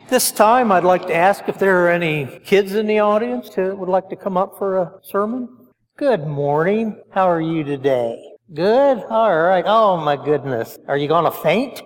This time, I'd like to ask if there are any kids in the audience who would like to come up for a sermon. Good morning. How are you today? Good? All right. Oh, my goodness. Are you going to faint?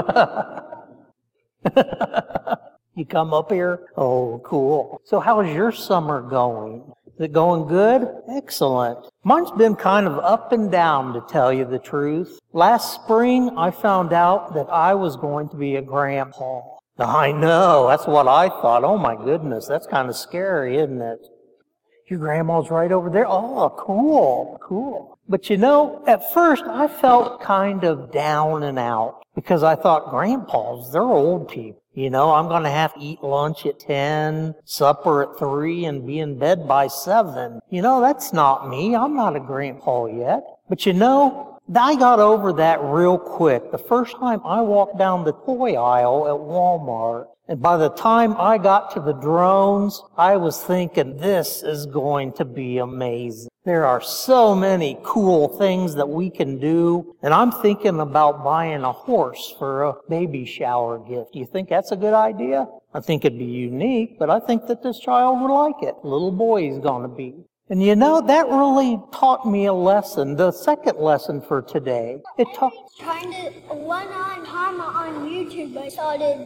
You come up here? Oh, cool. So how's your summer going? Is it going good? Excellent. Mine's been kind of up and down, to tell you the truth. Last spring, I found out that I was going to be a grandpa. I know. That's what I thought. Oh, my goodness. That's kind of scary, isn't it? Your grandma's right over there? Oh, cool. Cool. But you know, at first, I felt kind of down and out because I thought grandpas, they're old people. You know, I'm going to have to eat lunch at 10, supper at 3, and be in bed by 7. You know, that's not me. I'm not a grandpa yet. But you know, I got over that real quick. The first time I walked down the toy aisle at Walmart, and by the time I got to the drones, I was thinking, this is going to be amazing. There are so many cool things that we can do, and I'm thinking about buying a horse for a baby shower gift. Do you think that's a good idea? I think it'd be unique, but I think that this child would like it. Little boy he's going to be. And you know, that really taught me a lesson. The second lesson for today. It taught... Trying to went on Karma on YouTube, I started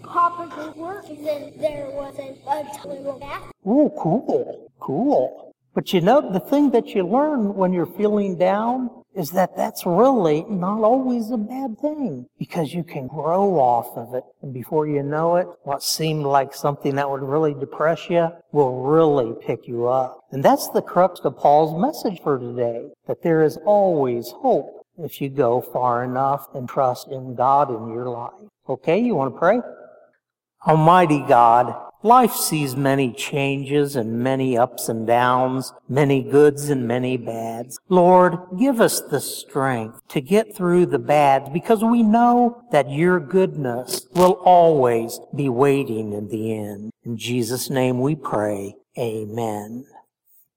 Papa work, and then there was a little back. Oh, cool. Cool. But you know, the thing that you learn when you're feeling down is that that's really not always a bad thing, because you can grow off of it. And before you know it, what seemed like something that would really depress you will really pick you up. And that's the crux of Paul's message for today, that there is always hope if you go far enough and trust in God in your life. Okay, you want to pray? Almighty God, life sees many changes and many ups and downs, many goods and many bads. Lord, give us the strength to get through the bads, because we know that your goodness will always be waiting in the end. In Jesus' name we pray. Amen.